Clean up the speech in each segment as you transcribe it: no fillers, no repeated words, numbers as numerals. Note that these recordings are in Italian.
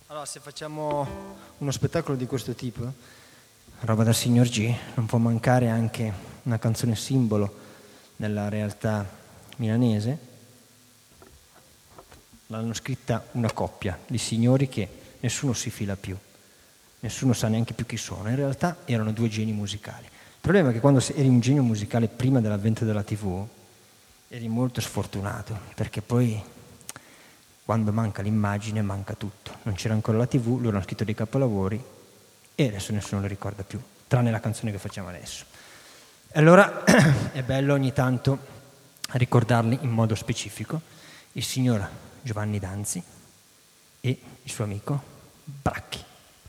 Allora, se facciamo uno spettacolo di questo tipo, roba da signor G, non può mancare anche una canzone simbolo nella realtà milanese. L'hanno scritta una coppia di signori che nessuno si fila più, nessuno sa neanche più chi sono. In realtà erano due geni musicali. Il problema è che quando eri un genio musicale prima dell'avvento della TV eri molto sfortunato, perché poi quando manca l'immagine manca tutto. Non c'era ancora la TV, loro hanno scritto dei capolavori e adesso nessuno lo ricorda più, tranne la canzone che facciamo adesso. E allora è bello ogni tanto ricordarli in modo specifico, il signor Giovanni Danzi e il suo amico Bracchi.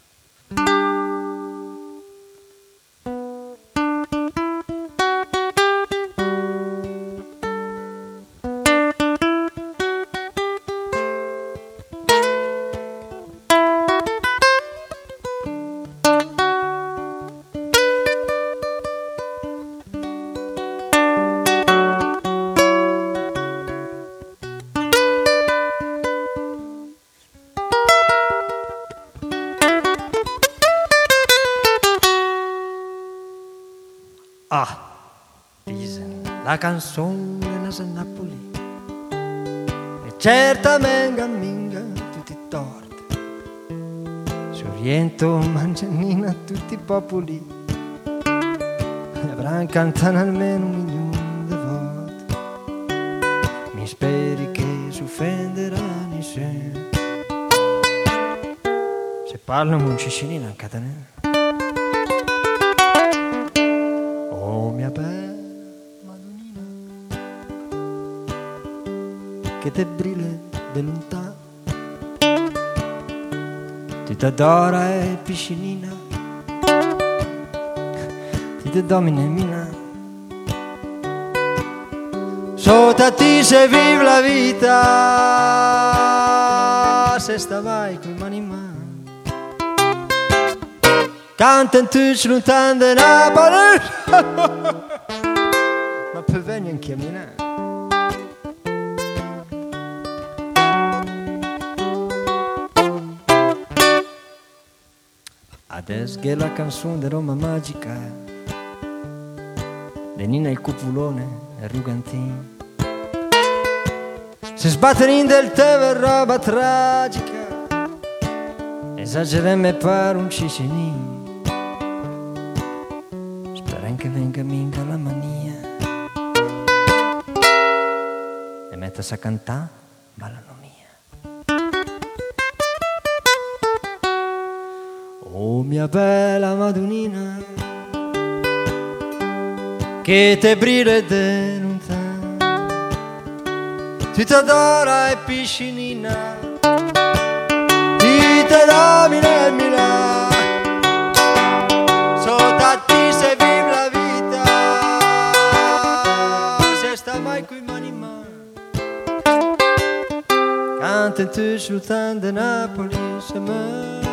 Ah, dice la canzone nasa Napoli e certamente minga tutti i torti, Sorrento mangianina tutti i popoli e avranno cantato almeno 1 milione di volte. Mi speri che si offenderanno se parlano un cicinino a Catanera. Oh mia bella Madonnina, che te brille de lontano, ti t'adora e piscinina, ti te domina e mina. Sotto a ti se vive la vita, se sta vai con mani in mano. Canta in tutti lontano da Napoli, ma per venire anche a Milano. Adesso che la canzone di Roma magica, Lenina il cupulone e Rugantin, se sbattere in del teve roba tragica, esageremme per un cicinino. Che venga minga la mania e mettasi a cantare Malanomia. Oh mia bella Madonnina, che te brille de lontano, ti t'adora e piscinina, ti te domina e Milano. Mai coi mani in mano, canta in tutti lontano da Napoli, se me